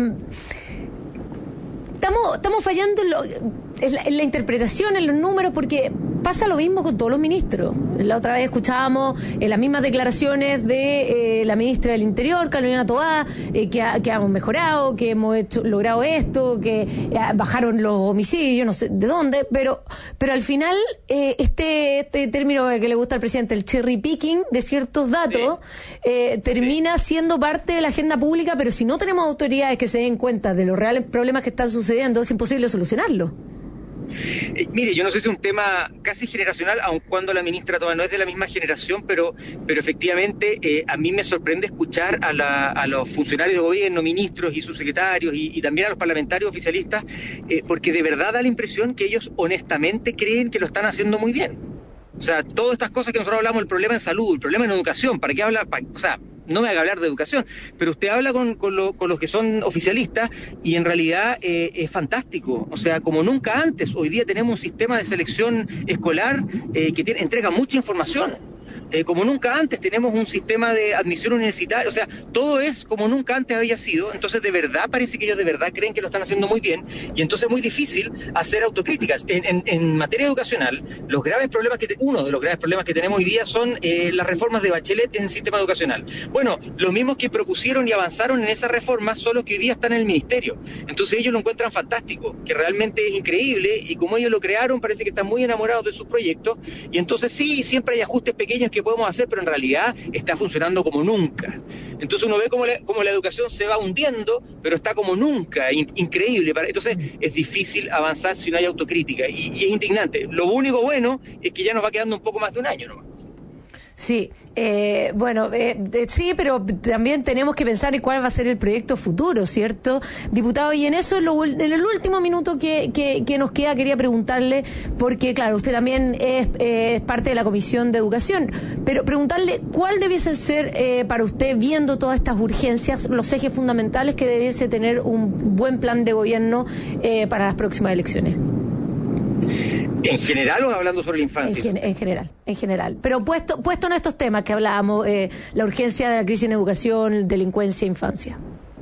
estamos, estamos fallando en, lo, en, la, en la interpretación, en los números, porque pasa lo mismo con todos los ministros. La otra vez escuchábamos eh, las mismas declaraciones de eh, la ministra del Interior, Carolina Toá, eh, que, ha, que hemos mejorado, que hemos hecho, logrado esto, que eh, bajaron los homicidios, yo no sé de dónde, pero pero al final eh, este este término que le gusta al presidente, el cherry picking de ciertos datos, sí. eh, termina sí. siendo parte de la agenda pública, pero si no tenemos autoridades que se den cuenta de los reales problemas que están sucediendo, es imposible solucionarlo.
Eh, mire, yo no sé si es un tema casi generacional, aun cuando la ministra todavía no es de la misma generación, pero pero efectivamente eh, a mí me sorprende escuchar a, la, a los funcionarios de gobierno, ministros y subsecretarios y, y también a los parlamentarios oficialistas, eh, porque de verdad da la impresión que ellos honestamente creen que lo están haciendo muy bien. O sea, todas estas cosas que nosotros hablamos, el problema en salud, el problema en educación, ¿para qué hablar? Pa, o sea, no me haga hablar de educación, pero usted habla con, con, lo, con los que son oficialistas y en realidad eh, es fantástico. O sea, como nunca antes, hoy día tenemos un sistema de selección escolar eh, que tiene, entrega mucha información. Eh, como nunca antes tenemos un sistema de admisión universitaria, o sea, todo es como nunca antes había sido. Entonces de verdad parece que ellos de verdad creen que lo están haciendo muy bien, y entonces es muy difícil hacer autocríticas. En, en, en materia educacional, los graves problemas que te, uno de los graves problemas que tenemos hoy día son eh, las reformas de Bachelet en el sistema educacional. Bueno, los mismos que propusieron y avanzaron en esas reformas son los que hoy día están en el ministerio. Entonces ellos lo encuentran fantástico, que realmente es increíble, y como ellos lo crearon parece que están muy enamorados de sus proyectos, y entonces sí, siempre hay ajustes pequeños que podemos hacer, pero en realidad está funcionando como nunca. Entonces uno ve cómo la, cómo la educación se va hundiendo, pero está como nunca, in, increíble. Entonces es difícil avanzar si no hay autocrítica, y, y es indignante. Lo único bueno es que ya nos va quedando un poco más de un año nomás.
Sí, eh, bueno, eh, eh, sí, pero también tenemos que pensar en cuál va a ser el proyecto futuro, ¿cierto, diputado? Y en eso, en, lo, en el último minuto que, que, que nos queda, quería preguntarle, porque claro, usted también es, eh, es parte de la Comisión de Educación, pero preguntarle cuál debiese ser eh, para usted, viendo todas estas urgencias, los ejes fundamentales que debiese tener un buen plan de gobierno eh, para las próximas elecciones.
¿En general o hablando sobre la infancia?
En, gen- en general, en general. Pero puesto, puesto en estos temas que hablábamos, eh, la urgencia de la crisis en educación, delincuencia, infancia.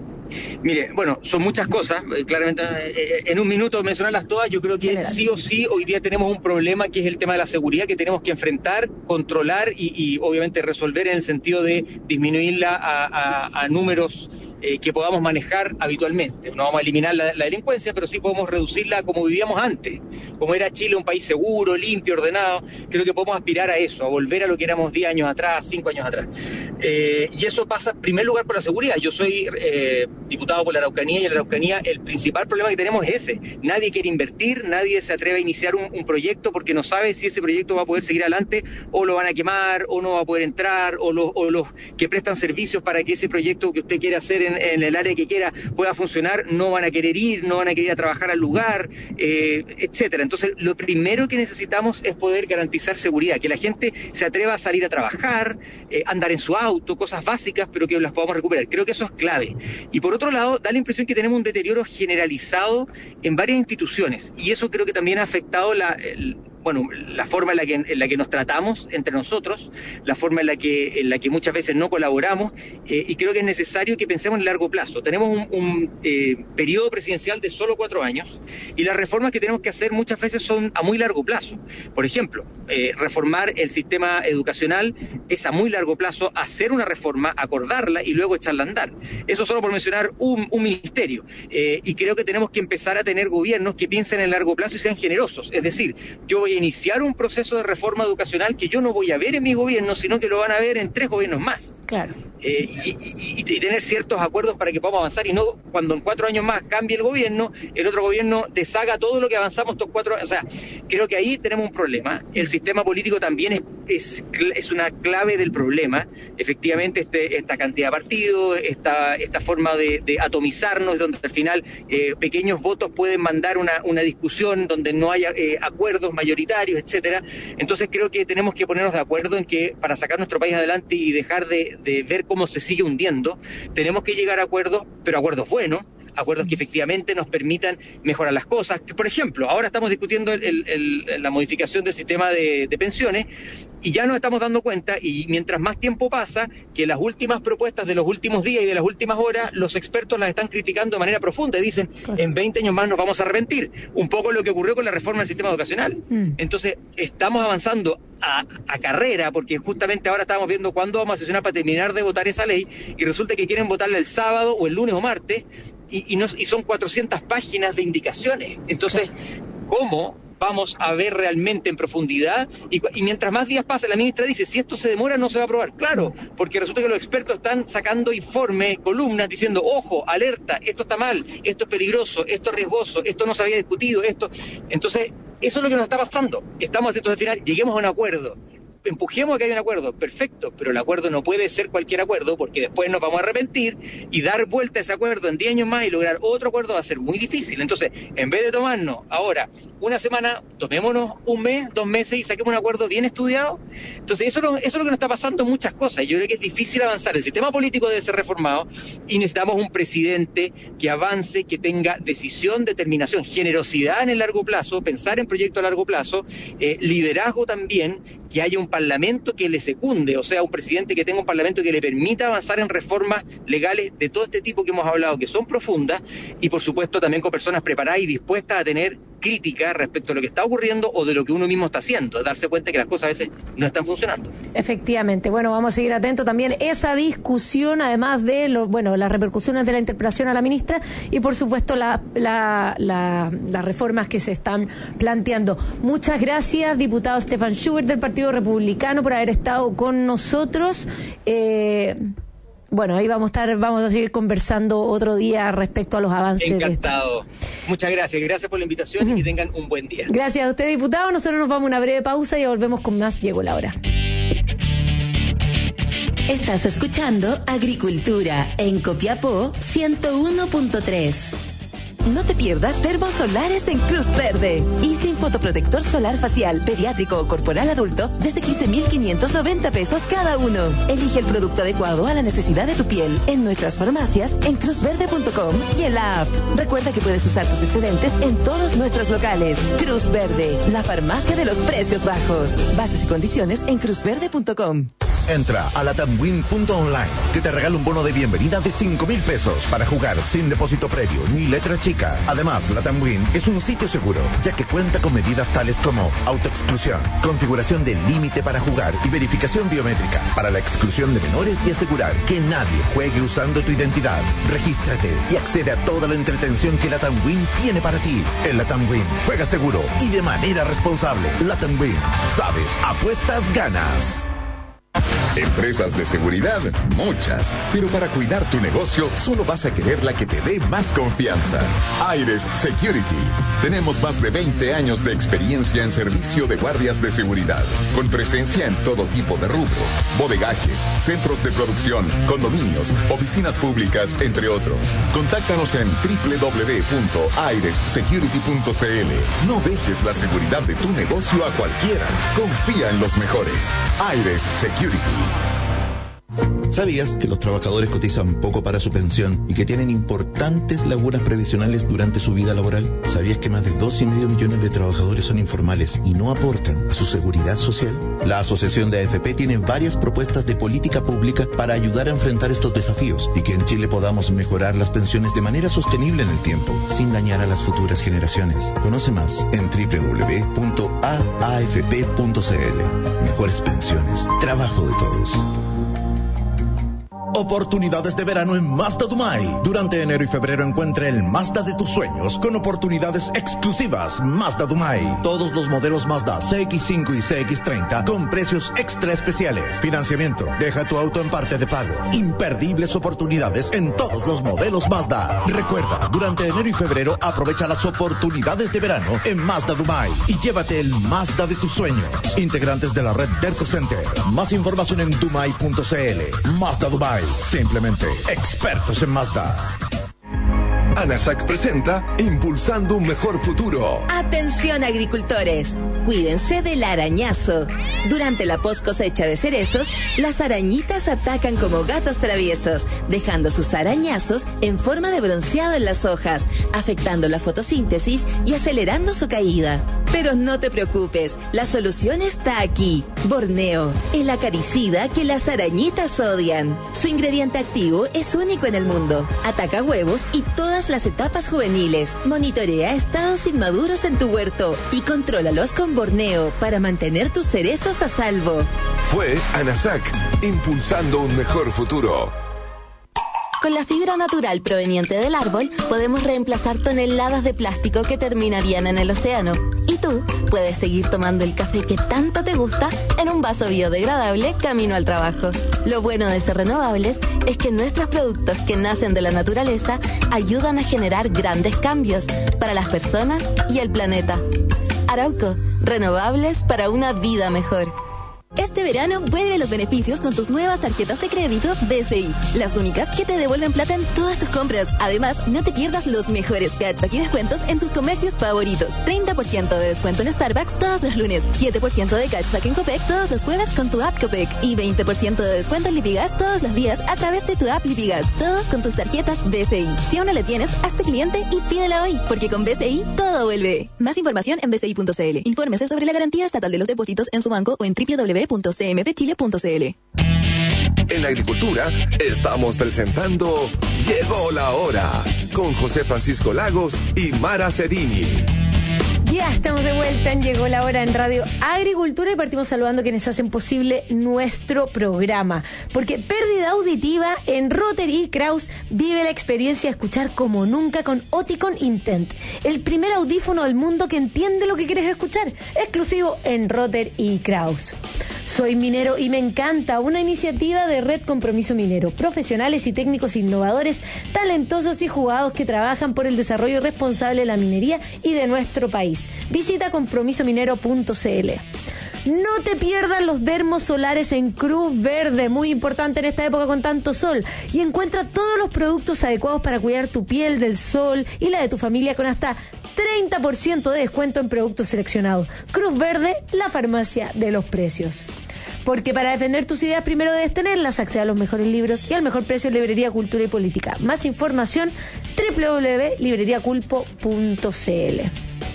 Mire, bueno, son muchas cosas, eh, claramente eh, en un minuto mencionarlas todas. Yo creo que general. sí o sí hoy día tenemos un problema que es el tema de la seguridad que tenemos que enfrentar, controlar y, y obviamente resolver en el sentido de disminuirla a, a, a números eh, que podamos manejar habitualmente. No vamos a eliminar la, la delincuencia, pero sí podemos reducirla como vivíamos antes, como era Chile, un país seguro, limpio, ordenado. Creo que podemos aspirar a eso, a volver a lo que éramos diez años atrás, cinco años atrás. Eh, y eso pasa en primer lugar por la seguridad. Yo soy eh, diputado por la Araucanía y en la Araucanía el principal problema que tenemos es ese. Nadie quiere invertir, nadie se atreve a iniciar un, un proyecto porque no sabe si ese proyecto va a poder seguir adelante o lo van a quemar o no va a poder entrar o, lo, o los que prestan servicios para que ese proyecto que usted quiere hacer en, en el área que quiera pueda funcionar no van a querer ir, no van a querer ir a trabajar al lugar, eh, etcétera. Entonces lo primero que necesitamos es poder garantizar seguridad, que la gente se atreva a salir a trabajar, eh, andar en su auto, cosas básicas, pero que las podamos recuperar. Creo que eso es clave. Y por otro lado, da la impresión que tenemos un deterioro generalizado en varias instituciones y eso creo que también ha afectado la, el, bueno, la forma en la que en la que nos tratamos entre nosotros, la forma en la que en la que muchas veces no colaboramos eh, y creo que es necesario que pensemos en largo plazo. Tenemos un, un eh, periodo presidencial de solo cuatro años y las reformas que tenemos que hacer muchas veces son a muy largo plazo. Por ejemplo, eh, reformar el sistema educacional es a muy largo plazo, hacer una reforma, acordarla y luego echarla a andar. Eso solo por mencionar un, un ministerio. Eh, y creo que tenemos que empezar a tener gobiernos que piensen en largo plazo y sean generosos. Es decir, yo voy a iniciar un proceso de reforma educacional que yo no voy a ver en mi gobierno, sino que lo van a ver en tres gobiernos más.
Claro.
Eh, y, y, y tener ciertos acuerdos para que podamos avanzar y no cuando en cuatro años más cambie el gobierno, el otro gobierno deshaga todo lo que avanzamos estos cuatro años. O sea, creo que ahí tenemos un problema. El sistema político también es, es, es una clave del problema. Efectivamente, este, esta cantidad de partidos, esta, esta forma de, de atomizarnos, donde al final eh, pequeños votos pueden mandar una, una discusión donde no haya eh, acuerdos mayoritarios, etcétera. Entonces creo que tenemos que ponernos de acuerdo en que para sacar nuestro país adelante y dejar de, de ver cómo se sigue hundiendo, tenemos que llegar a acuerdos, pero acuerdos buenos, acuerdos que efectivamente nos permitan mejorar las cosas. Por ejemplo, ahora estamos discutiendo el, el, el, la modificación del sistema de, de pensiones y ya nos estamos dando cuenta, y mientras más tiempo pasa, que las últimas propuestas de los últimos días y de las últimas horas, los expertos las están criticando de manera profunda y dicen, claro, en veinte años más nos vamos a arrepentir. Un poco lo que ocurrió con la reforma del sistema educacional. Mm. Entonces, estamos avanzando a, a carrera, porque justamente ahora estamos viendo cuándo vamos a sesionar para terminar de votar esa ley, y resulta que quieren votarla el sábado o el lunes o martes, y, y, nos, y son cuatrocientas páginas de indicaciones. Entonces, ¿cómo vamos a ver realmente en profundidad? Y, y mientras más días pasan, la ministra dice, si esto se demora no se va a aprobar. Claro, porque resulta que los expertos están sacando informes, columnas, diciendo, ojo, alerta, esto está mal, esto es peligroso, esto es riesgoso, esto no se había discutido, esto... Entonces, eso es lo que nos está pasando. Estamos haciendo al final, lleguemos a un acuerdo, empujemos a que haya un acuerdo, perfecto, pero el acuerdo no puede ser cualquier acuerdo, porque después nos vamos a arrepentir, y dar vuelta a ese acuerdo en diez años más y lograr otro acuerdo va a ser muy difícil. Entonces, en vez de tomarnos ahora una semana, tomémonos un mes, dos meses y saquemos un acuerdo bien estudiado. Entonces, eso, eso es lo que nos está pasando en muchas cosas. Yo creo que es difícil avanzar. El sistema político debe ser reformado y necesitamos un presidente que avance, que tenga decisión, determinación, generosidad en el largo plazo, pensar en proyectos a largo plazo, eh, liderazgo también, que haya un parlamento que le secunde, o sea, un presidente que tenga un parlamento que le permita avanzar en reformas legales de todo este tipo que hemos hablado, que son profundas, y por supuesto también con personas preparadas y dispuestas a tener crítica respecto a lo que está ocurriendo o de lo que uno mismo está haciendo, darse cuenta que las cosas a veces no están funcionando.
Efectivamente. Bueno, vamos a seguir atentos también esa discusión, además de lo, bueno, las repercusiones de la interpelación a la ministra y por supuesto la, la, la, las reformas que se están planteando. Muchas gracias, diputado Stefan Schubert del Partido Republicano, por haber estado con nosotros. Eh, Bueno, ahí vamos a estar, vamos a seguir conversando otro día respecto a los avances.
Encantado. De Muchas gracias. Gracias por la invitación uh-huh. y que tengan un buen día.
Gracias a usted, diputado. Nosotros nos vamos a una breve pausa y volvemos con más. Llegó la hora.
Estás escuchando Agricultura en Copiapó ciento uno punto tres. no te pierdas termos solares en Cruz Verde. Y sin fotoprotector solar facial, pediátrico o corporal adulto, desde quince mil quinientos noventa pesos cada uno. Elige el producto adecuado a la necesidad de tu piel en nuestras farmacias, en cruz verde punto com y en la app. Recuerda que puedes usar tus excedentes en todos nuestros locales. Cruz Verde, la farmacia de los precios bajos. Bases y condiciones en cruz verde punto com.
Entra a latamwin punto online, que te regala un bono de bienvenida de cinco mil pesos para jugar sin depósito previo ni letra chica. Además, Latamwin es un sitio seguro, ya que cuenta con medidas tales como autoexclusión, configuración del límite para jugar y verificación biométrica para la exclusión de menores y asegurar que nadie juegue usando tu identidad. Regístrate y accede a toda la entretención que Latamwin tiene para ti. En Latamwin, juega seguro y de manera responsable. Latamwin, sabes, apuestas, ganas.
Empresas de seguridad, muchas. Pero para cuidar tu negocio, solo vas a querer la que te dé más confianza. Aires Security. Tenemos más de veinte años de experiencia en servicio de guardias de seguridad, con presencia en todo tipo de rubro: bodegajes, centros de producción, condominios, oficinas públicas, entre otros. Contáctanos en doble u doble u doble u punto aires security punto c l. No dejes la seguridad de tu negocio a cualquiera. Confía en los mejores. Aires Security.
¿Sabías que los trabajadores cotizan poco para su pensión y que tienen importantes lagunas previsionales durante su vida laboral? ¿Sabías que más de dos y medio millones de trabajadores son informales y no aportan a su seguridad social? La Asociación de A F P tiene varias propuestas de política pública para ayudar a enfrentar estos desafíos y que en Chile podamos mejorar las pensiones de manera sostenible en el tiempo, sin dañar a las futuras generaciones. Conoce más en doble u doble u doble u punto a a f p punto c l. Mejores pensiones, trabajo de todos.
Oportunidades de verano en Mazda Dumay. Durante enero y febrero encuentra el Mazda de tus sueños con oportunidades exclusivas. Mazda Dumay. Todos los modelos Mazda C X cinco y C X treinta con precios extra especiales. Financiamiento. Deja tu auto en parte de pago. Imperdibles oportunidades en todos los modelos Mazda. Recuerda, durante enero y febrero aprovecha las oportunidades de verano en Mazda Dumay y llévate el Mazda de tus sueños. Integrantes de la red Derco Center. Más información en dumay punto c l. Mazda Dumay. Simplemente expertos en Mazda.
ANASAC presenta Impulsando un Mejor Futuro.
Atención, agricultores, cuídense del arañazo. Durante la post cosecha de cerezos, las arañitas atacan como gatos traviesos, dejando sus arañazos en forma de bronceado en las hojas, afectando la fotosíntesis y acelerando su caída. Pero no te preocupes, la solución está aquí. Borneo, el acaricida que las arañitas odian. Su ingrediente activo es único en el mundo. Ataca huevos y todas las etapas juveniles. Monitorea estados inmaduros en tu huerto y contrólalos con Borneo para mantener tus cerezos a salvo.
Fue ANASAC, impulsando un mejor futuro.
Con la fibra natural proveniente del árbol, podemos reemplazar toneladas de plástico que terminarían en el océano. Y tú puedes seguir tomando el café que tanto te gusta en un vaso biodegradable camino al trabajo. Lo bueno de ser renovables es que nuestros productos que nacen de la naturaleza ayudan a generar grandes cambios para las personas y el planeta. Arauco, renovables para una vida mejor.
Este verano vuelve los beneficios con tus nuevas tarjetas de crédito B C I, las únicas que te devuelven plata en todas tus compras. Además, no te pierdas los mejores cashback y descuentos en tus comercios favoritos. treinta por ciento de descuento en Starbucks todos los lunes, siete por ciento de cashback en Copec todos los jueves con tu app Copec y veinte por ciento de descuento en Lipigas todos los días a través de tu app Lipigas. Todo con tus tarjetas B C I. Si aún no la tienes, hazte cliente y pídela hoy, porque con B C I todo vuelve. Más información en b c i punto c l. Infórmese sobre la garantía estatal de los depósitos en su banco o en doble u doble u doble u punto c m p chile punto c l.
En la agricultura estamos presentando Llegó la Hora con José Francisco Lagos y Mara Cedini.
Ya estamos de vuelta en Llegó la Hora en Radio Agricultura y partimos saludando a quienes hacen posible nuestro programa. Porque pérdida auditiva en Rotter y Kraus vive la experiencia de escuchar como nunca con Oticon Intent. El primer audífono del mundo que entiende lo que quieres escuchar. Exclusivo en Rotter y Kraus. Soy minero y me encanta, una iniciativa de Red Compromiso Minero, profesionales y técnicos innovadores, talentosos y jugados que trabajan por el desarrollo responsable de la minería y de nuestro país. Visita compromiso minero punto c l. No te pierdas los dermos solares en Cruz Verde, muy importante en esta época con tanto sol. Y encuentra todos los productos adecuados para cuidar tu piel del sol y la de tu familia con hasta treinta por ciento de descuento en productos seleccionados. Cruz Verde, la farmacia de los precios. Porque para defender tus ideas primero debes tenerlas. Accede a los mejores libros y al mejor precio en Librería Cultura y Política. Más información doble u doble u doble u punto librería culpo punto c l.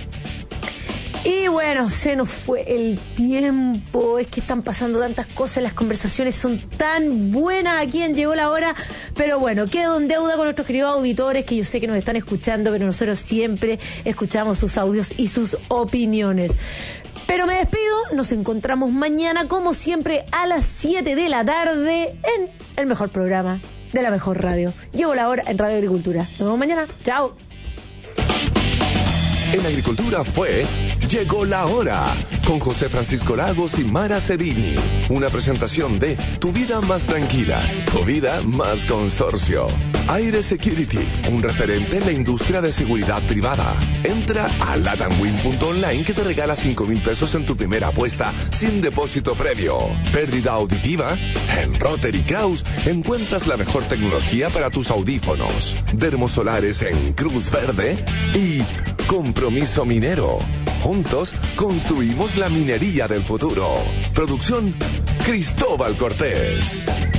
Y bueno, se nos fue el tiempo. Es que están pasando tantas cosas, las conversaciones son tan buenas aquí en Llegó la Hora. Pero bueno, quedo en deuda con nuestros queridos auditores, que yo sé que nos están escuchando, pero nosotros siempre escuchamos sus audios y sus opiniones. Pero me despido, nos encontramos mañana como siempre a las siete de la tarde en el mejor programa de la mejor radio. Llegó la Hora en Radio Agricultura. Nos vemos mañana. Chao.
En Agricultura fue Llegó la Hora con José Francisco Lagos y Mara Cedini. Una presentación de Tu Vida Más Tranquila, Tu Vida Más Consorcio. Aire Security, un referente en la industria de seguridad privada. Entra a latamwin punto online que te regala cinco mil pesos en tu primera apuesta sin depósito previo. Pérdida auditiva. En Rotary Kraus encuentras la mejor tecnología para tus audífonos. Dermosolares en Cruz Verde y Compromiso Minero. Juntos construimos la minería del futuro. Producción Cristóbal Cortés.